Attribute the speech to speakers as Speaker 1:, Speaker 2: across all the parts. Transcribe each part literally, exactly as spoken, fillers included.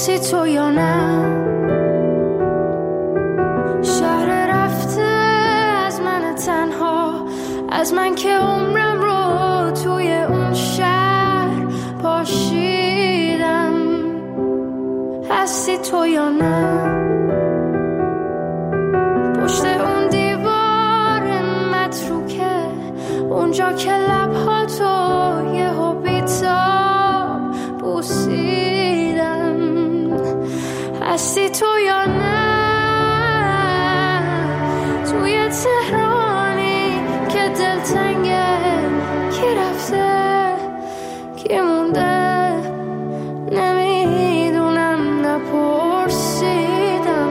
Speaker 1: هستی تو یا نه؟ شهر رفته از من تنها، از من که عمرم رو توی اون شهر پاشیدم. هستی تو یا نه؟ پشت اون دیوار متروکه، اونجا که لبها تو یه ها بیتاب بوسیدم. هستی تو یا نه؟ توی تهرانی که دلتنگه، کی رفته کی مونده نمیدونم، نپرسیدم.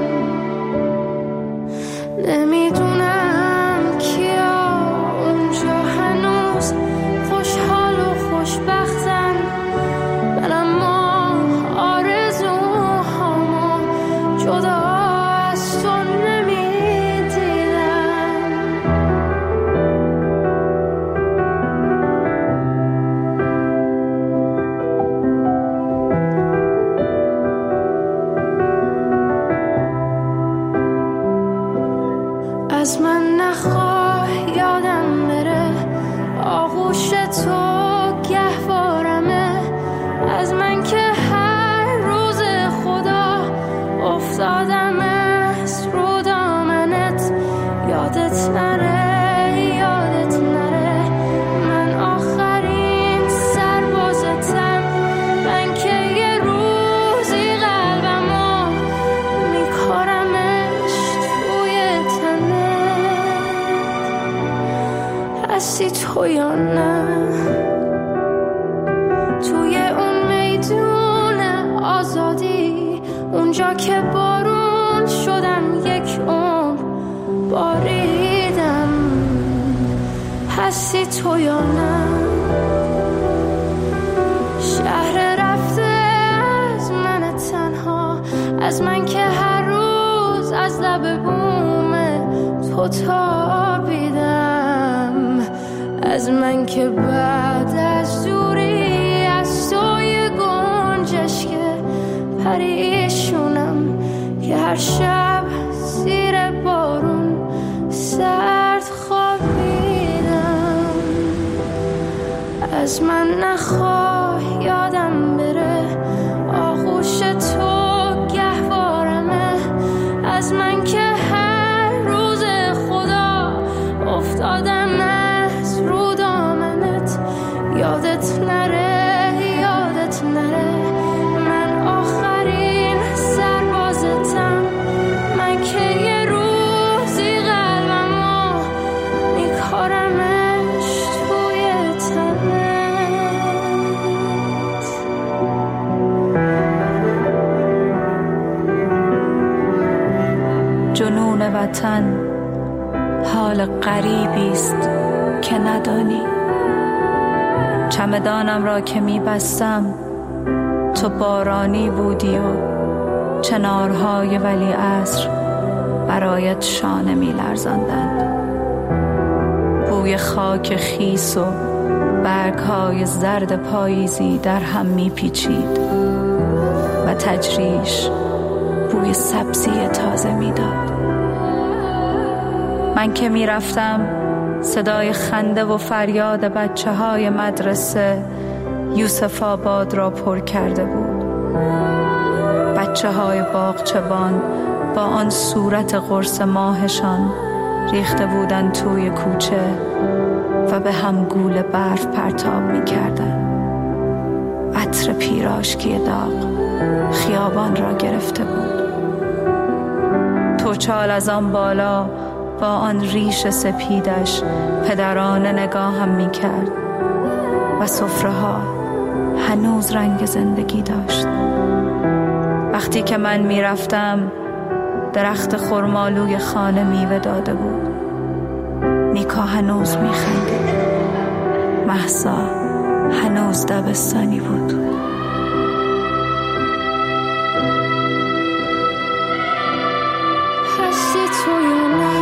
Speaker 1: نمیدونم کیا اونجا هنوز خوشحال و خوشبختن، من اما آرزوهامو جدا از تو از من نخواه یادم بره، آغوش تو گهوارمه. از من که هر روز خدا افتادم از رو دامنت، یادت نره یادت نره من آخرین سربازتم. من که یه روزی قلبمو میکارمش توی تنه. هستی تو یا نه؟ توی اون میدون آزادی، اونجا که بارون شدم یک عمر باریدم. هستی تو یا نه؟ شهر رفته از من تنها، از من که هر روز از لب بوم تو تابیدم. از من که بعد از دوری از توی گنجش که پریشونم، که هر شب زیر بارون سرد خوابیدم. از من نخواه یادم بره، آغوش تو گهوارمه. از من که هر روز خدا افتادم از رو دامنت، یادت نره یادت نره من آخرین سربازتم. من که یه روزی قلبمو میکارمش توی تنت.
Speaker 2: جنون وطن حال غریبیست که ندانی. چمدانم را که میبستم تو بارانی بودی و چنارهای ولی عصر برایت شانه میلرزاندند. بوی خاک خیس و برگهای زرد پاییزی در هم میپیچید و تجریش بوی سبزی تازه میداد. من که میرفتم صدای خنده و فریاد بچه های مدرسه یوسف آباد را پر کرده بود. بچه های باغچبان با آن صورت قرص ماهشان ریخته بودند توی کوچه و به هم گول برف پرتاب می کردن. عطر پیراشکی داغ خیابان را گرفته بود. توچال از آن بالا با آن ریش سپیدش پدرانه نگاهم می کرد و سفره ها هنوز رنگ زندگی داشت. وقتی که من می رفتم درخت خرمالوی خانه میوه داده بود. نیکا هنوز می خندید. مهسا هنوز دبستانی بود.
Speaker 1: هستی تو یا نه؟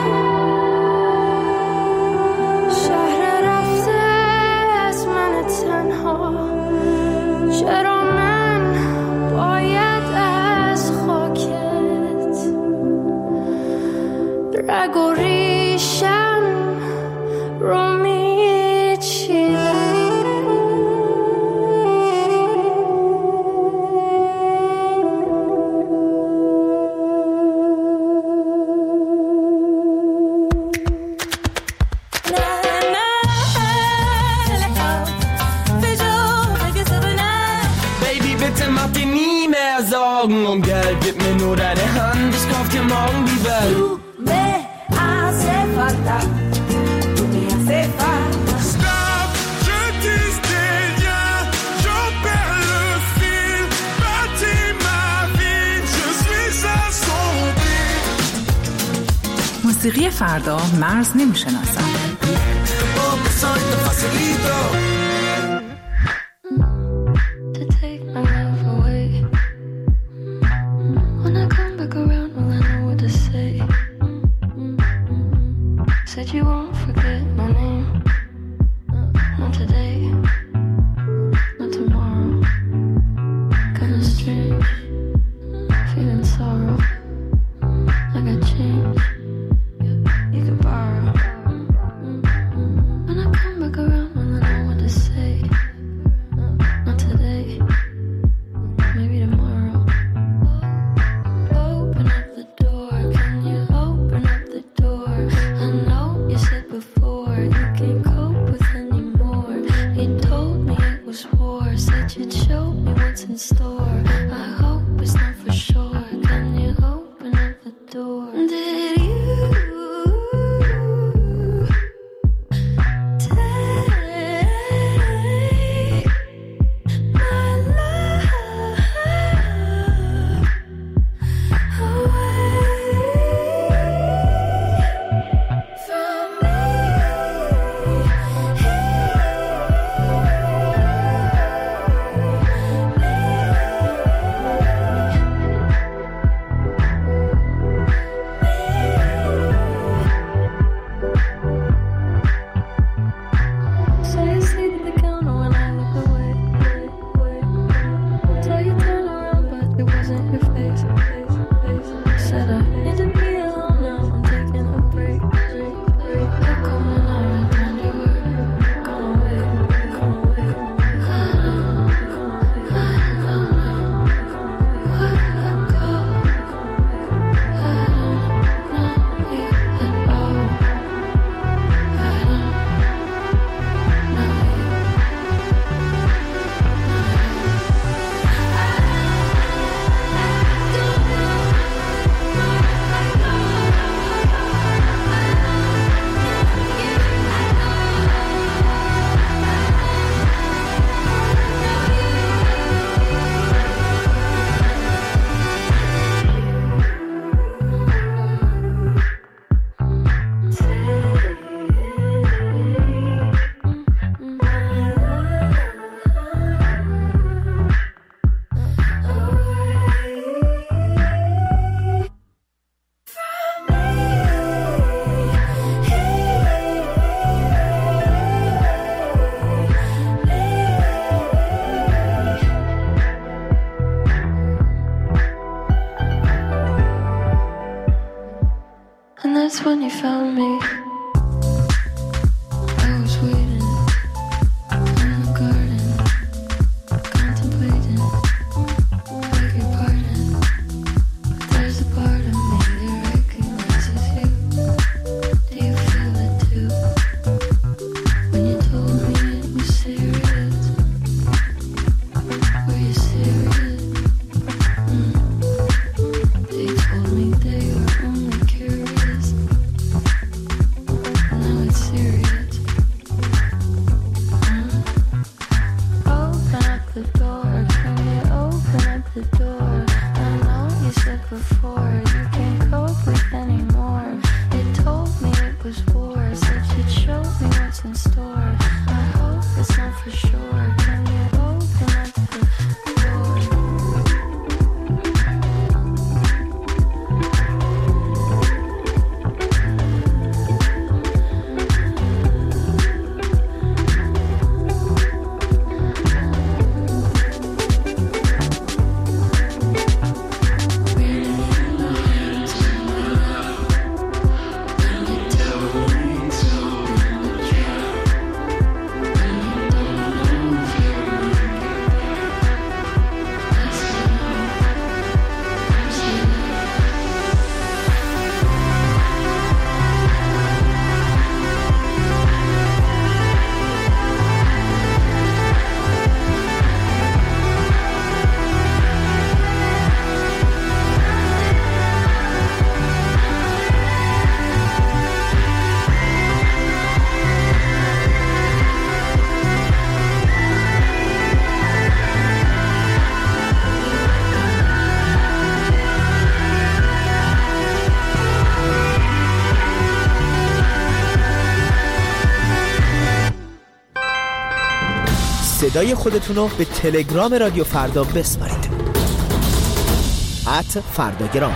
Speaker 1: شهر رفته از من تنها، چرا من باید
Speaker 3: Augen um Geld, gib mir nur deine Hand, ich kauf dir morgen die Welt.
Speaker 4: Du me hace falta, tu me hace falta.
Speaker 5: Stop, je disais rien, j'en perds le fil, bâtis ma vie, je suis à son beat.
Speaker 6: موسیقی فردا مرز نمیشناسد.
Speaker 1: To take my love away. When I come back around, will I know what to say? Said you won't forget my name. Not today, not tomorrow. Kinda strange, feeling sorrow. I got change, you could borrow. When I come back around, will I know what to say? Not today, maybe tomorrow. Open up the door, can you open up the door? I know you said before you can't cope with anymore. You told me it was war, said you'd show me what's in store. I hope it's not for sure. Can you open up the door? Did you And that's when you found me. I was waiting in the garden, contemplating, beg your pardon. But there's a part of me that recognizes you. Do you feel it too? When you told me it was serious, were you serious? Mm. They told me they were only curious. Now it's serious. Mm. Open up the door, can you open up the door? I know you said before you can't cope with anymore. They told me it was war, said you'd show me what's in store. I hope it's not for sure. Can you open up the door? When you
Speaker 7: صدای خودتون رو به تلگرام رادیو فردا بسپارید. ات فرداگرام.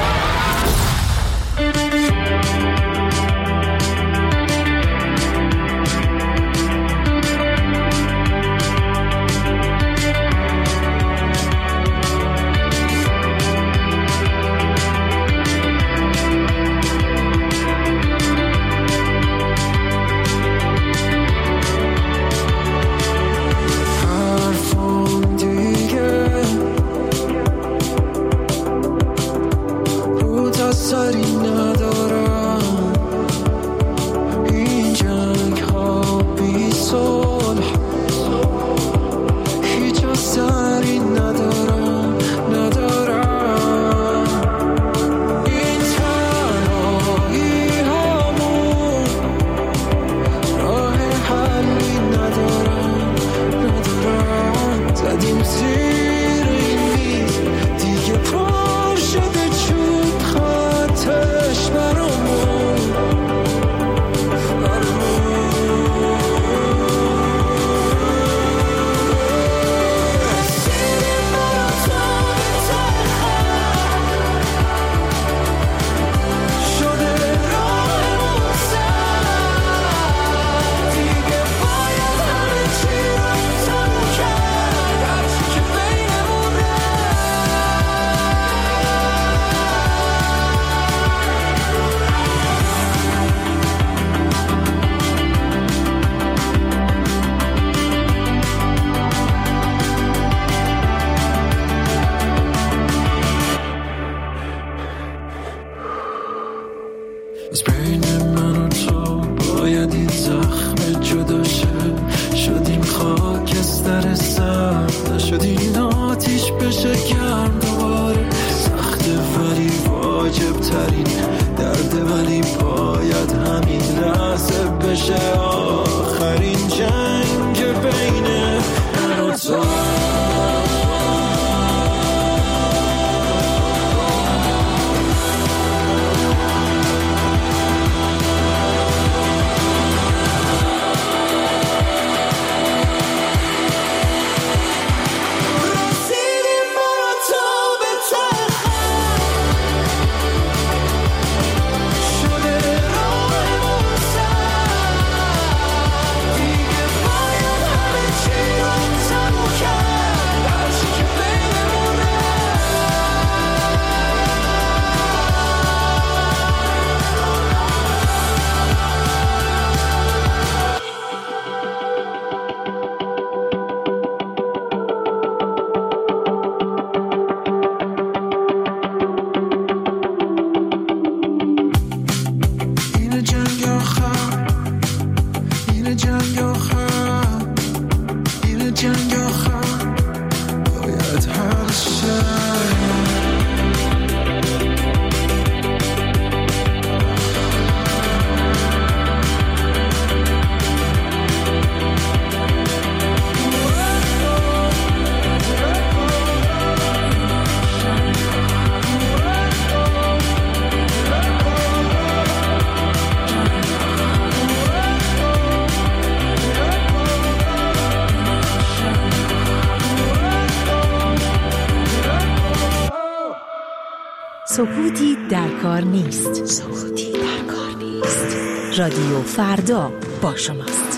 Speaker 6: سکوتی در کار نیست. سکوتی در کار نیست. رادیو فردا با شماست.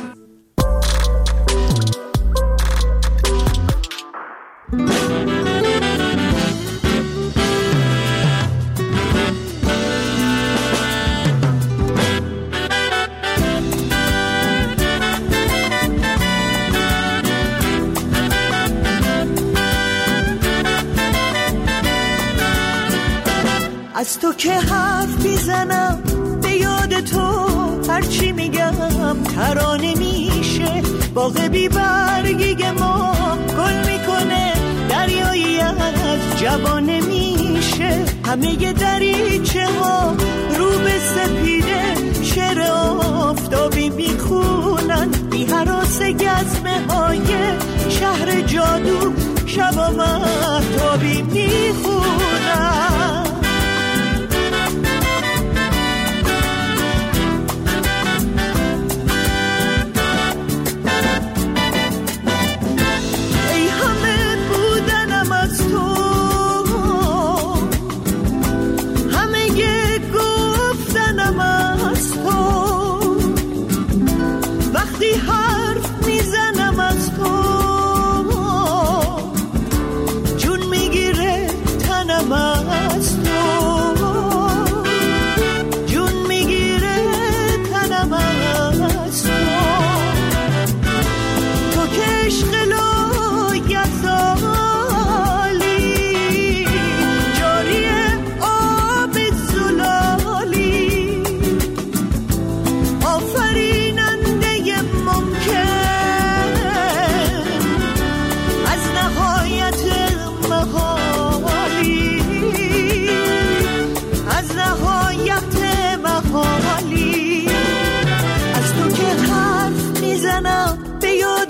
Speaker 8: از تو که حرف میزنم به یاد تو هرچی میگم ترانه میشه. باغ بی برگی ما گل میکنه دریایی از جوانه میشه. همه دریچه ها رو به سپیده شعر آفتابی میخونن بی هراس گزمه های شهر جادو شبا مهتابی میخونن.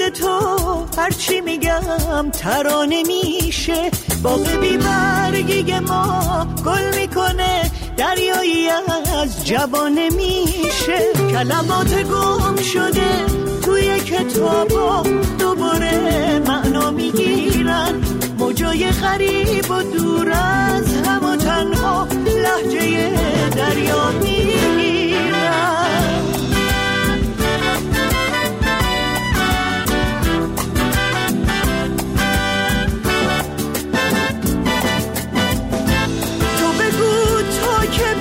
Speaker 8: یاد تو هرچی میگم ترانه میشه. باغ بی برگی ما گل میکنه، دریایی از جوانه میشه. کلمات گم شده توی کتابا دوباره معنا میگیرن، موجای غریب و دور از هم و تنها لهجه دریا میگیرن. تو بگو تا که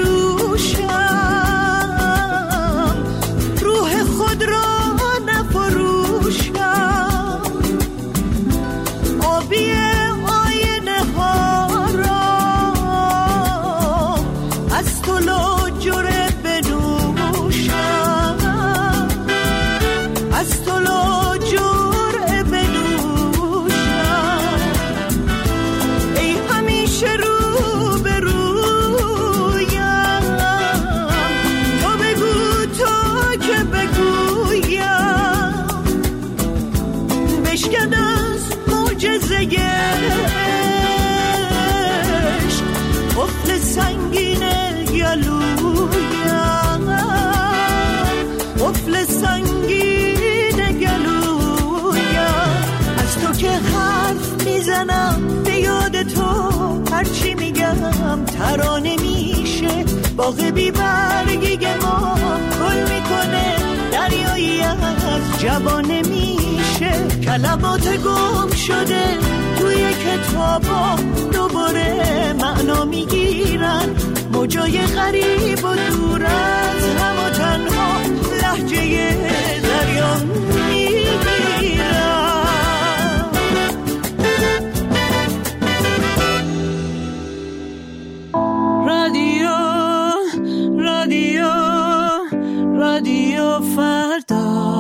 Speaker 8: بجوشم روح خود را نفروشم، آبی آینه ها را از تو لاجره بنوشم، از تو لاجره بنوشم. ای همیشه رو به رویم، تو بگو تا که بگویم، بشکن از معجزه عشق قفل سنگین گلویم، قفل سنگین گلویم. از تو که حرف میزنم به یاد تو هرچی میگم ترانه میشه. باغ بی برگی ما گل میکنه، دریایی از جوانه میشه. کلمات گم شده توی کتابا دوباره معنا میگیرن، موجای غریب و دور از هم و تنها لهجه دریا میگیرن. رادیو رادیو رادیو فردا.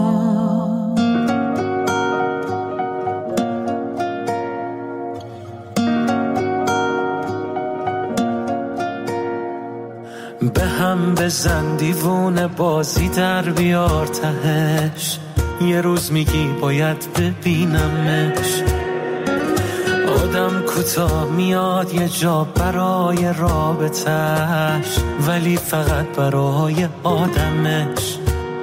Speaker 9: به هم بزن دیوونه بازی در بیار تهش، یه روز میگی باید ببینمش. آدم کوتاه میاد یه جا برای رابطش، ولی فقط برای آدمش.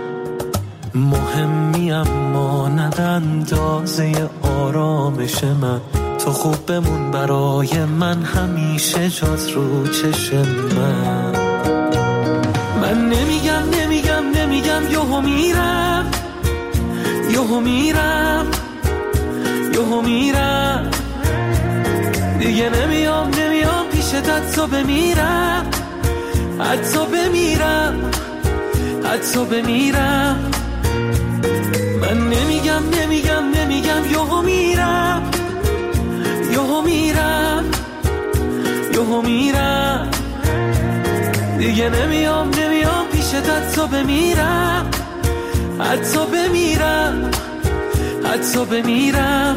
Speaker 9: مهمی اما ند اندازه آرامش من، تو خوب بمون برای من همیشه جات رو چشم من. من نمیگم نمیگم نمیگم یهو میرم، یهو میرم، یهو میرم. دیگه نمیام نمیام پیشت حتی بمیرم، حتی بمیرم، حتی بمیرم. من نمیگم نمیگم نمیگم یهو میرم، یهو میرم، یهو میرم. دیگه نمیام نمیام پیشت حتی بمیرم، حتی بمیرم، حتی بمیرم.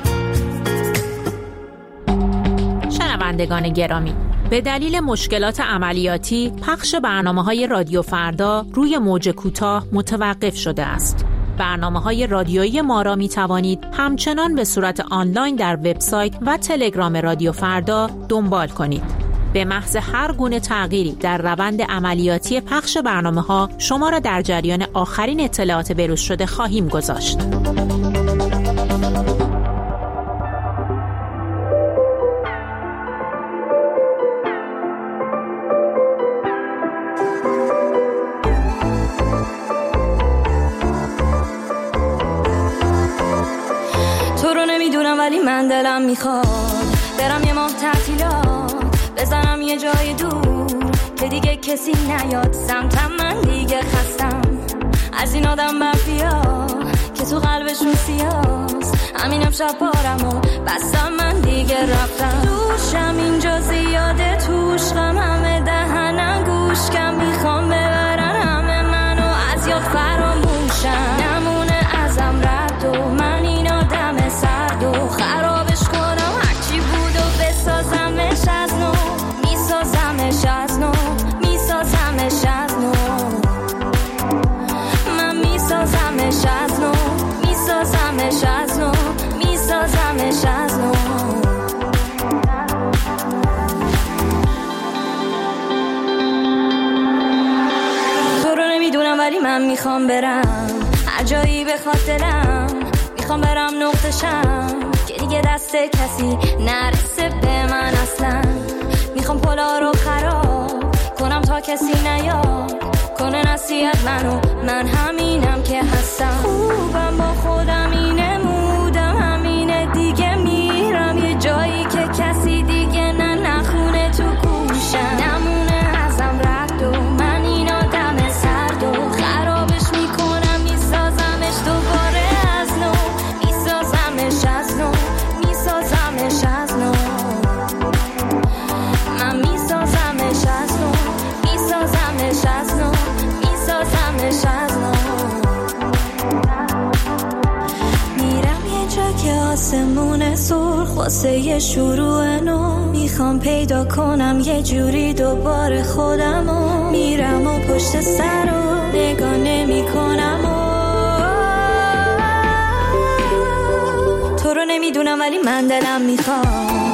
Speaker 10: شنوندگان گرامی، به دلیل مشکلات عملیاتی پخش برنامه‌های رادیو فردا روی موج کوتاه متوقف شده است. برنامه‌های رادیویی ما را می‌توانید همچنان به صورت آنلاین در وبسایت و تلگرام رادیو فردا دنبال کنید. به محض هر گونه تغییری در روند عملیاتی پخش برنامه‌ها شما را در جریان آخرین اطلاعات بروز شده خواهیم گذاشت.
Speaker 11: ولی من دلم میخواد برم یه ماه تعطیلات، بزنم یه جای دور که دیگه کسی نیاد سمتم. من دیگه خستم از این آدم برفیا که تو قلبشون سیاست. همین امشب بارم و بستم، من دیگه رفتم. دوشم اینجا زیاده، توش غم همه دهنم گوش کم، میخوام ببرن همه منو از یاد فراموشم. نمونه ازم رد و من این آدم سرد و خرابش کنم هرچی بود و بسازمش از نو، میسازمش از نو، میسازمش از نو، من میسازمش از نو، میسازمش من میخوام برم هر جایی بخواد دلم، میخوام برم نقطشم که دیگه دست کسی نرسه به من اصلا. میخوام پلا رو خراب کنم تا کسی نیاد کنه نصیحت منو، من همینم که هستم. خوبم با خودم اینه مودم همینه دیگه، میرم یه جایی که کسی دیگه نه نخونه تو گوشم، نمونه ازم رد و من این آدم سرد و خرابش میکنم، میسازمش دوباره از نو، میسازمش از نو، میسازمش از نو، من میسازمش از نو، میسازمش از نو، میسازمش از نو. میرم یه جا که آسمون سرخ واسه یه شروع نو، میخوام پیدا کنم یه جوری دوباره خودمو، میرم و پشت سر رو نگاه نمی کنم و تو رو نمیدونم ولی من دلم میخوام.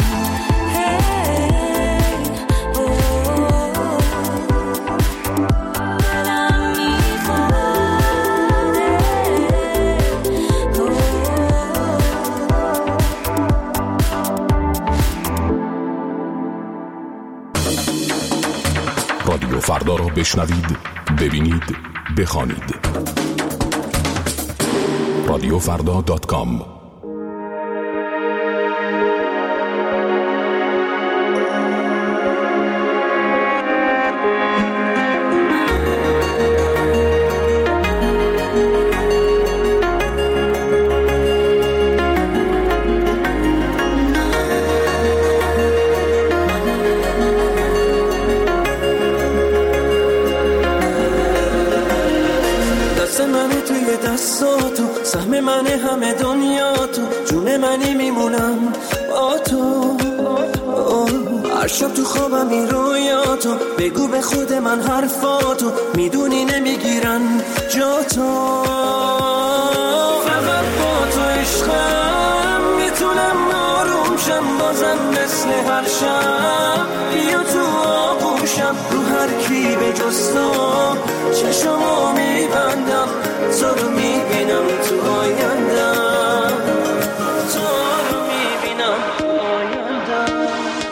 Speaker 12: رادیو فردا را بشنوید، ببینید، بخوانید. رادیو فردا دات کام.
Speaker 9: سهم من همه دنیا تو، جون منی میمونم با تو. هر شب تو خوابم این رویاتو، بگو به خود من حرفاتو، میدونی نمیگیرن جا تو. فقط با تو عشقم میتونم آروم شم، بازم مثل هر شب بیا تو آغوشم، رو هر کی به جز تو چشمو میبندم، تو رو میبینم تو آیندم، تو رو میبینم تو آیندم.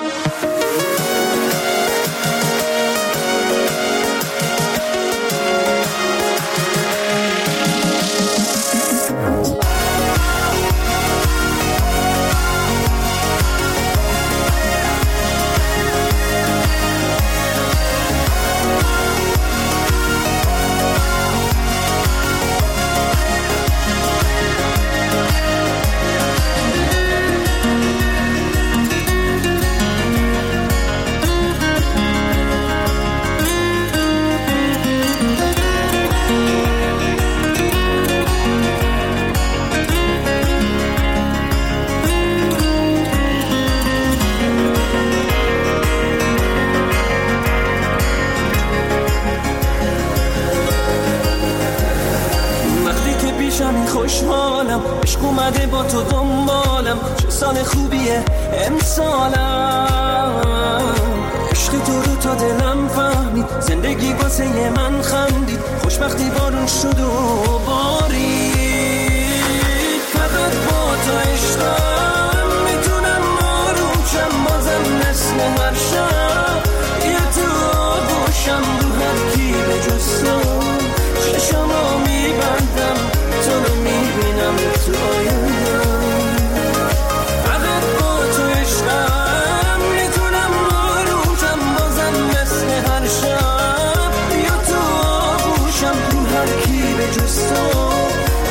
Speaker 9: خوشحالم عشق اومده با تو دنبالم، چه سال خوبیه امسالم، عشق تو رو تا دلم فهمید، زندگی واسه من خندید، خوشبختی بارون شد و بارید. فقط با تو عشقم میتونم آروم شم، بازم مثل هر شب یه تو آغوشم، رو هر کی به جز تو چشمو میبندم، تو رو میبینم تو آیندم. فقط با تو عشقم میتونم آروم شم، بازم مثل هر شب بیا تو آغوشم، رو هر کی به جز تو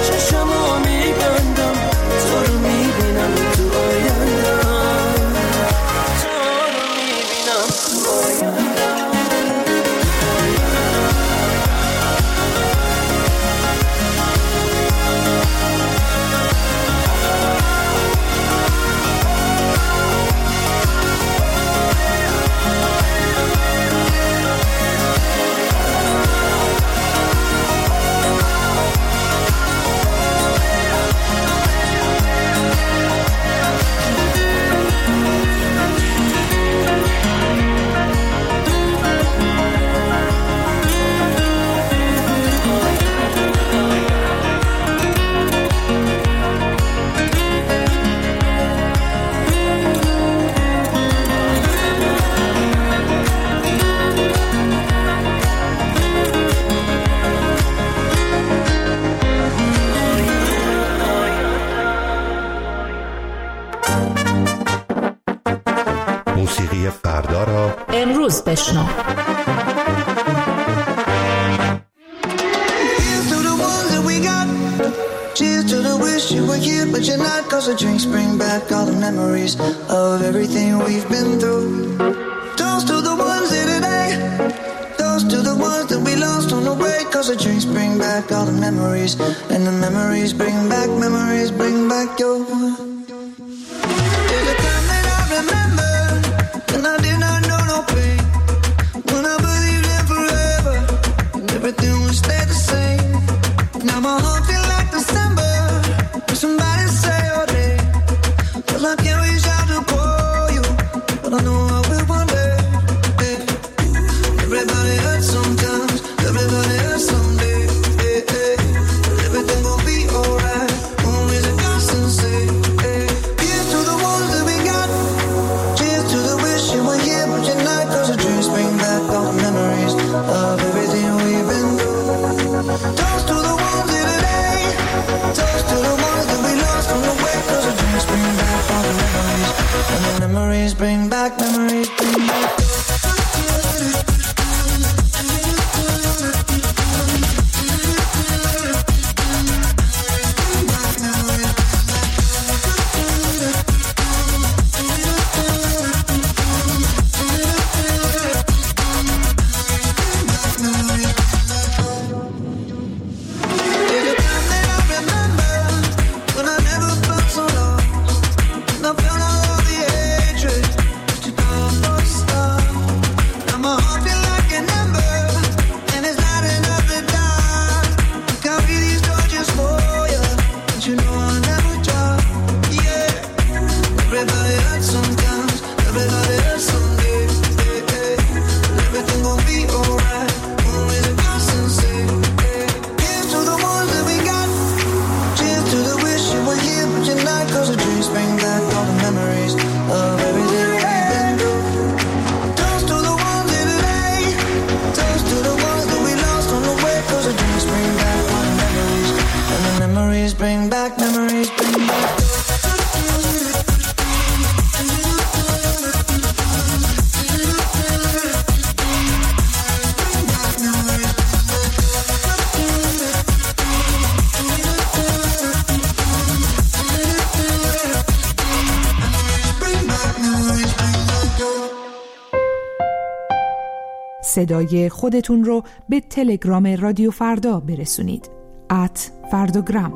Speaker 10: بشنو.
Speaker 13: Cheers to the wish you were here, but you're not. Cause the drinks bring back all the memories of everything we've been through. Toast to the ones here today. Toast to the ones that we lost on the way. Cause the drinks bring back all the memories. And the memories bring back, memories bring back your. There's a time that I remember when I did not know no pain. When I believed in forever and everything would stay the same. Now my heart feels like December. When somebody say your name, well I can't reach out to call you, but I know I will one day. Hey. Everybody hurts sometimes, everybody hurts someday. Hey, hey. Everything gon' be alright. Only the gospel say. Hey. Here's to the ones that we got. Cheers to the wish you were here, but you're not. Cause the dreams bring back all the memories of everything we've been through. Toast to the ones here today. Toast to the ones that we lost on the way. Cause the dreams bring back all the memories. And the memories bring back, memories bring back.
Speaker 14: صدای خودتون رو به تلگرام رادیو فردا برسونید. ات فرداگرام.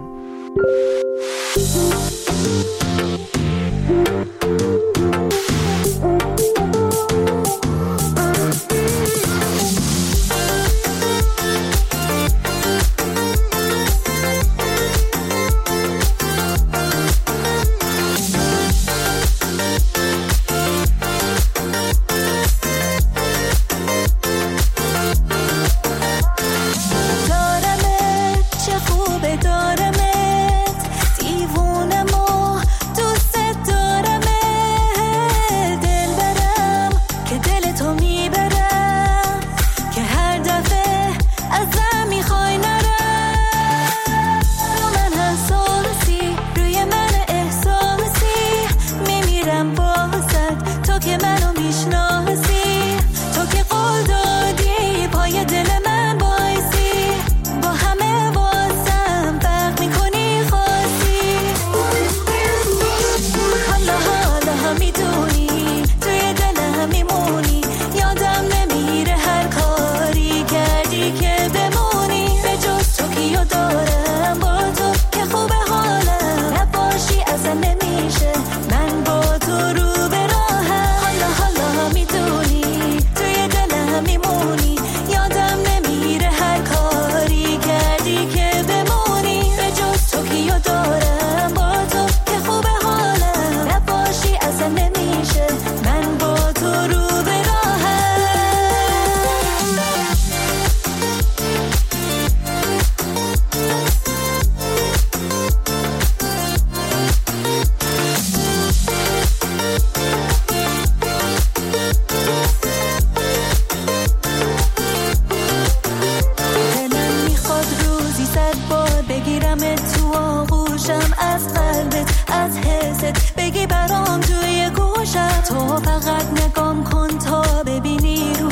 Speaker 1: بگی برام توی گوشم، تو فقط نگام کن تا ببینی رو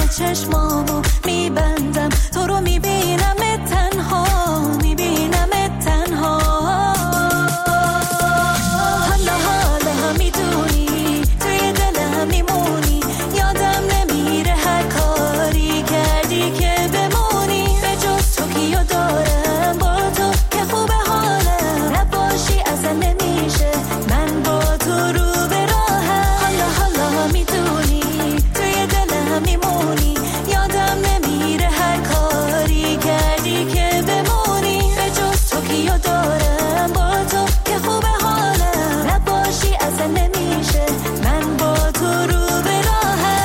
Speaker 15: چشمامو میبندم تو رو میبینم تنها میبینم تنها حالا حالا میدونی توی دلم میمونی یادم نمیره هر کاری کردی که بمونی به جز تو کیو دارم با تو که خوب حالم نباشی اصلا نمیشه من با تو رو به راهم حالا حالا میدونی توی دلم میمونی یادم نمیره هر کاری کردی که بمونی به جز تو کیو دارم با تو که خوب حالم نباشی اصلا نمیشه من با تو رو به راهم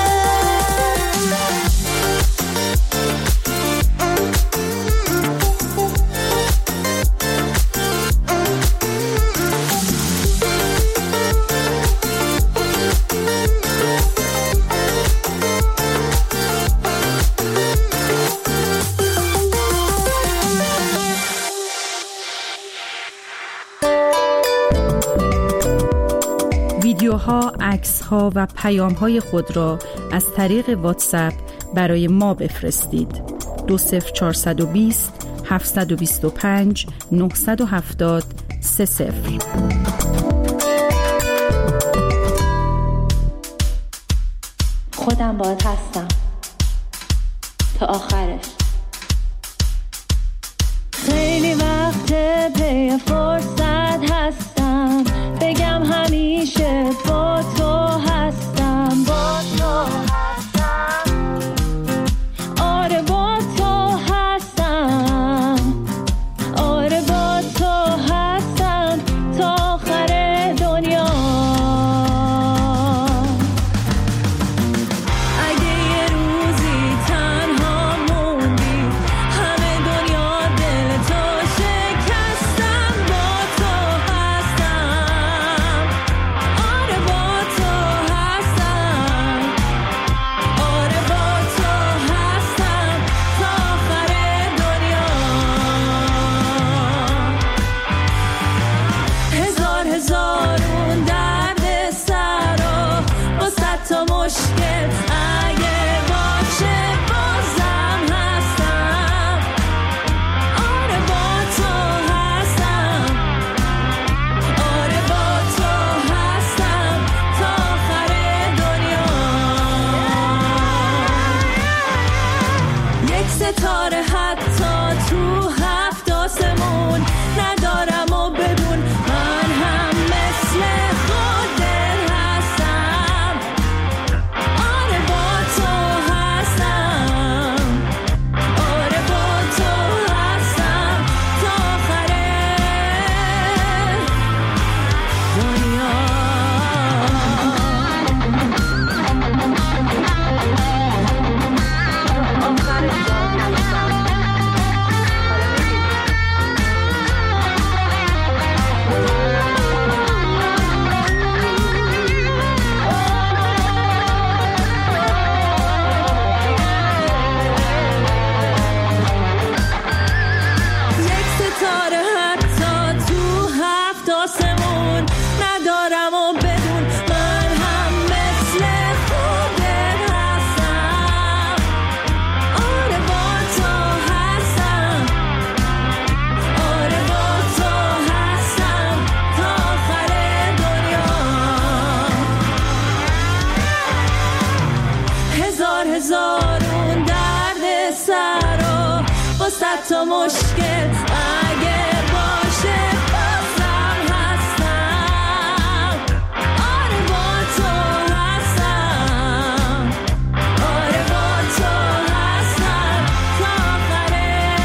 Speaker 2: ویدیوها، عکس‌ها و پیام‌های خود را از طریق واتساپ برای ما بفرستید. دو صفر چهارصد و بیست هفتصد و بیست و پنج نهصد و هفتاد سه صفر.
Speaker 16: خودم باهات هستم تا آخرش. خیلی وقت پی فرصت هستم بگم همیشه با تو هستم با تو هستم آره با تو هستم آره با تو هستم تا آخر دنیا. اگه یه روزی تنها موندی همه دنیا دل تو شکستم با تو هستم آره با تو هستم آره با تو هستم تا آخر دنیا. هزار هزارون درد سر و با صد تا مشکل اگه باشه بازم هستم آره با تو هستم آره با تو هستم تا آخر دنیا. یک ستاره حتی تو هفت آسمون ندارم و بدون من هم مثل خودت هستم آره با تو هستم آره با تو هستم تا آخر دنیا. یک ستاره حتی تو هفت آسمون ندارم و بدون من هم مثل خودت هستم آره با تو هستم آره با تو هستم تا آخر دنیا. هزار هزارون درد سر و با صد تا مشکل اگه باشه بازم هستم آره با تو هستم آره با تو هستم تا آخر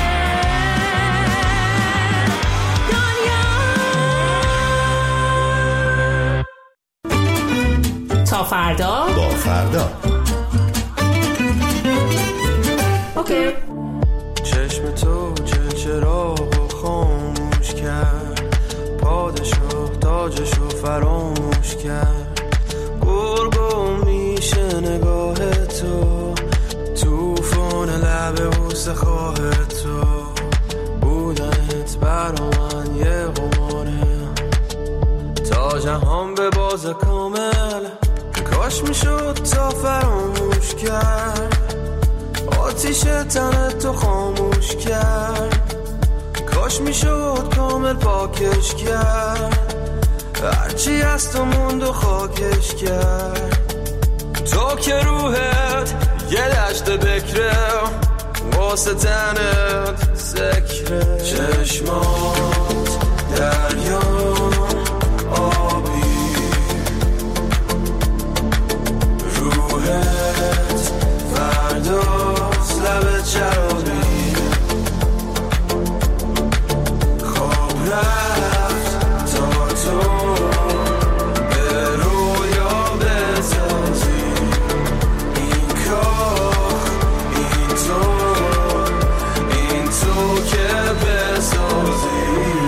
Speaker 10: دنیا. تا فردا
Speaker 17: با فردا.
Speaker 10: اوکی.
Speaker 9: چشم تو چه چراغو خاموش کرد پادشاه تاجشو فراموش کرد گرگو میشه نگاه تو توفان لب بوسه خواه تو بودنت برا من یه قماره تا جهان به باز کامل کاش میشد تا فراموش کرد، آتیش تن تو خاموش کرد. کاش میشد کامل پاکش کرد، هرچی از تو موند و خاکش کرد. تو که روحت یه دشت بکره، واسه تنت سکره. چشمات دریا آبی، روحت فرداست لب چرابی. خواب رفت تا تو به رویا بتازی، این کاخ این تو این تو که بسازیش.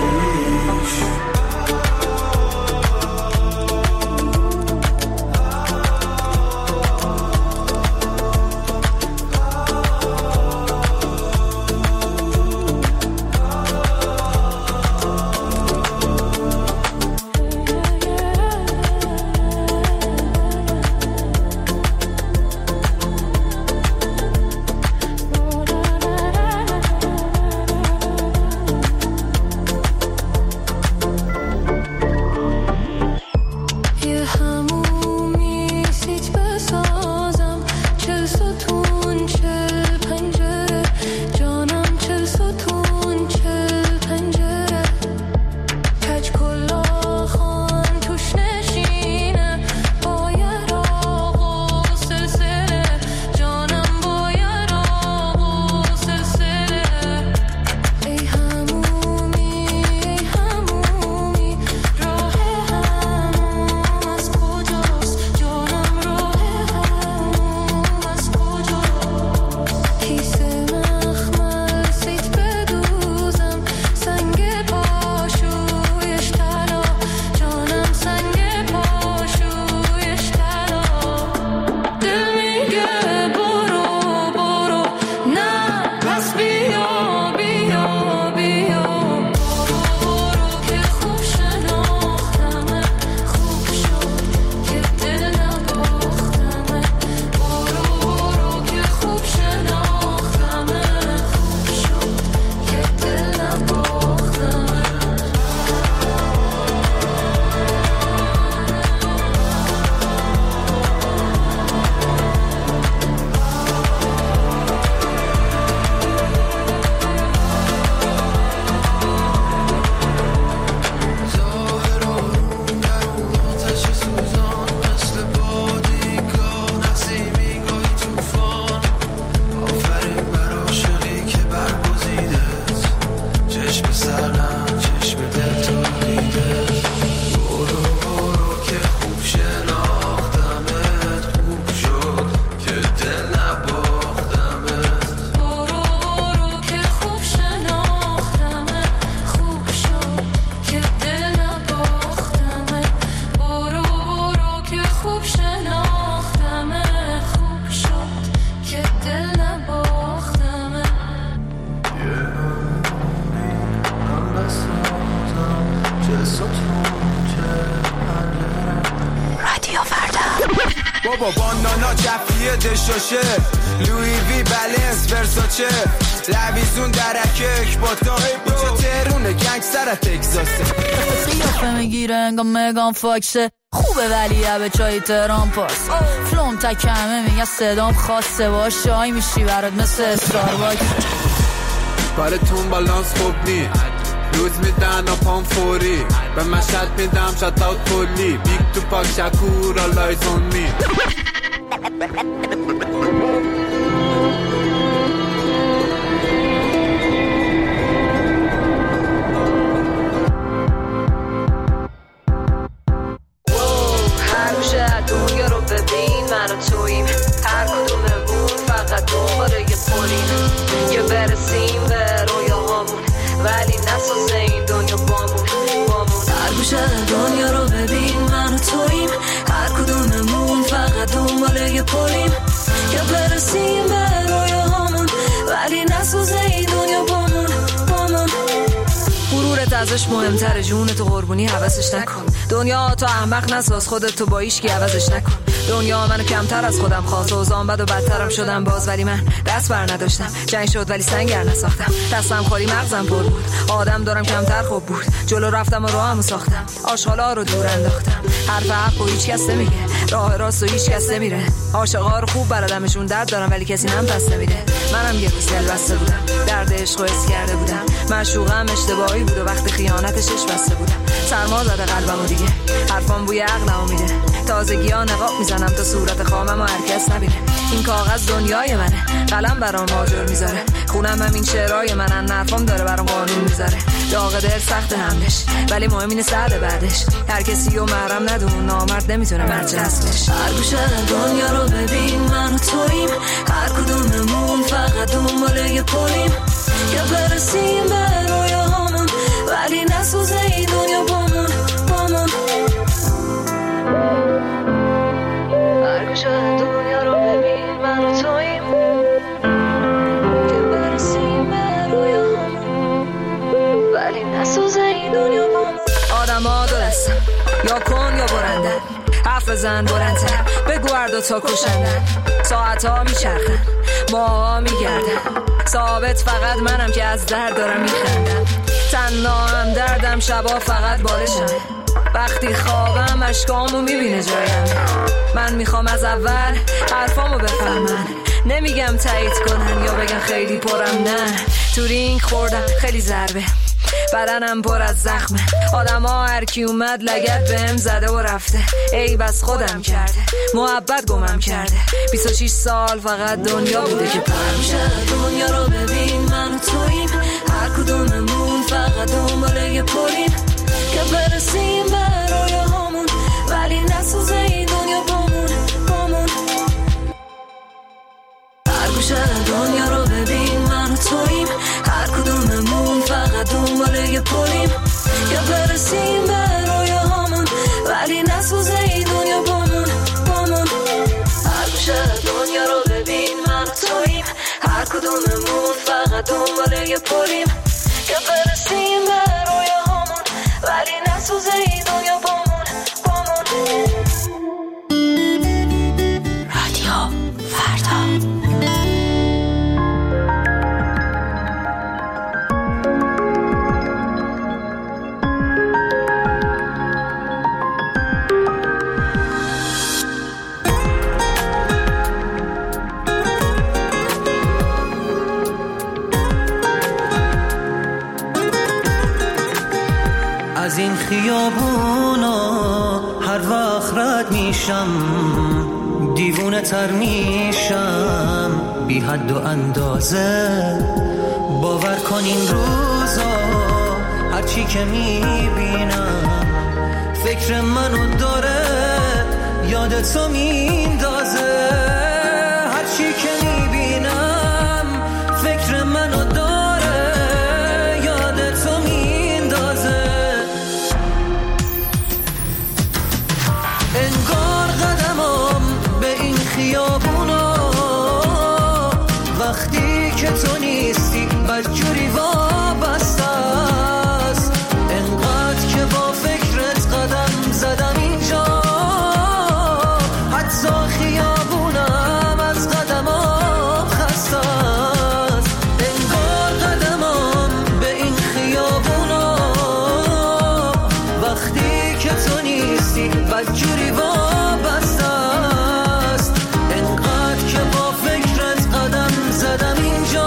Speaker 3: بابا بانانا جفیه دشاشه، لوی وی بلنس ورساچه، لویزون درکه اکباتا، اینجا تهرونه گنگستر تگزاسه.
Speaker 17: قیافه میگیره انگا مگان فاکسه، خوبه ولی به چای تهران پاس. فلوم تکمه میگه صدام خاصه، باش شای میشی برات مثل استارباکس.
Speaker 18: کارتون بالانس خوب نی، روز میدن و پام فوری، به مشهد میدم شات اوت کلی، بیگ تو پاک شکور آلایز اون می.
Speaker 19: هر روشه دنیا رو ببین من و تویم، هر کدوممون فقط دنباله یه پولیم، که برسیم به رویاهامون ولی نسازه این دنیا بامون بامون. هر گوشه دنیا رو ببین من و تویم، هر کدوممون فقط دنباله یه پولیم، که برسیم عوضش مهمتره جون تو قربونی حوضش نکن. دنیا تو احمق نساز خودت تو با هیچکی عوضش نکن. دنیا منو کمتر از خودم خواست و زان بد و بدترم شدم باز، ولی من دست بر نداشتم. جنگ شد ولی سنگر نساختم. دستم خالی مغزم پر بود. آدم دارم کمتر خوب بود. جلو رفتم و راهمو ساختم. آشغالا رو دور انداختم. حرف حق و هیچ کس نمیگه، راه راست و هیچ کس نمیره. عاشقا رو خوب بلدمشون، درد دارم ولی کسی نم پس نمیده. منم یه روز دل بسته بودم، درد عشق و حس کرده بودم. معشوقم اشتباهی بود و وقتی خیانتش اش بسته بودم. سرما زده قلبمو دیگه، حرفام بوی عقلمو میده. تازگی‌ها نقاب میزنم تا صورت خاممو هر کس نبینه. این کاغذ دنیای منه، قلم برام ماجر میذاره. خونم همین شعرهای منن، نرفام داره برام قانون میذاره. داغ دل سخت حملش، ولی مهم اینه سعد بعدش. هر کسی رو محرم ندون، نامرد نمیتونه مرج اصلش.
Speaker 16: هر گوشه دنیا رو ببین، من و توییم. هر کدوممون فقط دنبال یه پلیم که برسیم به رویاهامون، ولی نسوزه این دنیا بامون بامون.
Speaker 19: هر گوشه دنیا رو ببین، من و توییم که برسیم به رویاهامون، ولی نسوزه این دنیا بامون. آدم ها دو دستن، یا کن یا برندن. حرف بزن برندتر، بگو هر دوتا کشندن. ساعت ها میچرخن، ماه ها میگردن. ثابت فقط منم که از درد دارم میخندم. تنها هم دردم، شبا فقط بالشم. وقتی خوابم اشکامو میبینه جایم. من میخوام از اول حرفامو بفهمن. نمیگم تایید کنن یا بگن خیلی پرم، نه. تو رینگ خوردم خیلی ضربه، بدنم پر از زخمه. آدم ها هر کی اومد لگد بهم زده و رفته. ای بس خودم کرده، محبت گمم کرده. بیست و شش سال فقط دنیا بوده که
Speaker 16: همیشه دنیا رو ببین، من و توییم. هر کدوممون فقط دنبال یه پلیم که برسیم به رویاهامون، ولی نسوزه این دنیا بامون بامون. هر گوشه دنیا رو ببین، من و توییم. هر کدوممون فقط دنبال یه پلیم که برسیم به رویاهامون، ولی نسوزه این دنیا بامون بامون. هر گوشه دنیا رو ببین، من و توییم. هر کدوممون فقط دنبال یه پلیم که برسیم به رویاهامون، ولی نسوزه این دنیا بامون بامون.
Speaker 6: رادیو فردا.
Speaker 8: از این خیابونا هر وقت رد میشم، دیوونه تر میشم بی حد و اندازه. باور کن این روزا هرچی که میبینم فکر منو داره یادتو میندازه. هرچی که میبینم فکر منو داره یادتو میندازه. انگار قدمم به این خیابونا وقتی که تو نیستی بدجوری وابسته است. انقدر که با فکرت قدم زدم اینجا، حتی خیابونم از قدمم خسته است. انگار قدمم به این خیابونا وقتی که تو نیستی بدجوری وابسته است. انقدر که با فکرت قدم زدم اینجا،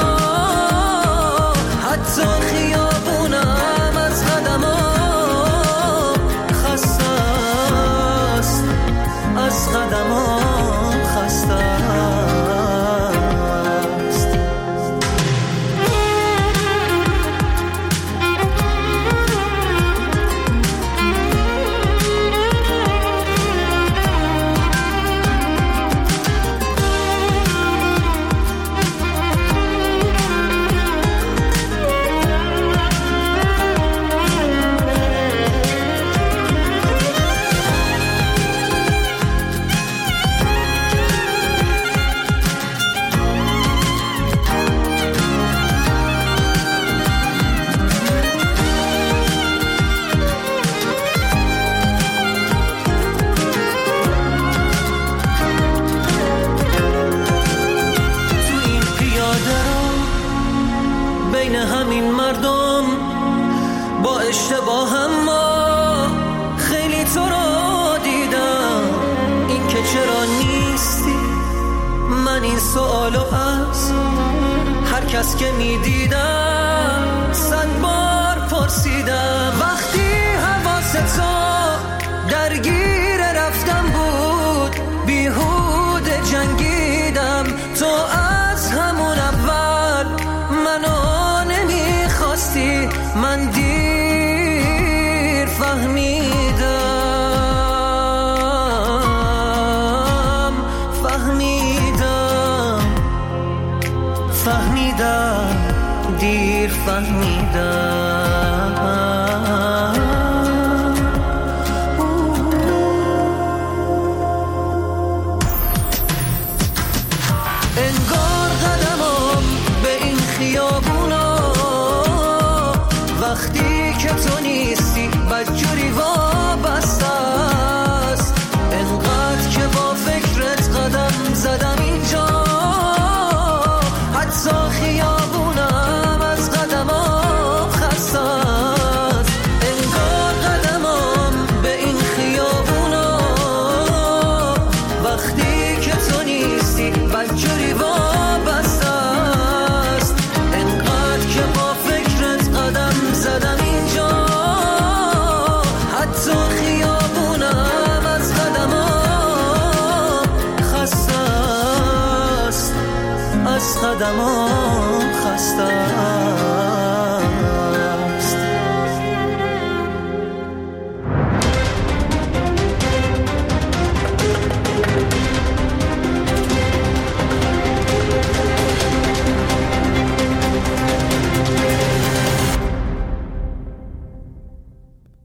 Speaker 8: حتی خیابونم از قدمم خسته است. از قدمم خسته است. سوالو از هر کس که میدیدم صد بار پرسیدم. وقتی حواستو درگیر رفتم بود بیهوده جنگیدم. تو از همون اول منو نمیخواستی، من دیر فهمیدم فهمیدم فهمیدم دیر فهمیدم. انگار قدمم به این خیابونا وقتی که تو نیستی بدجوری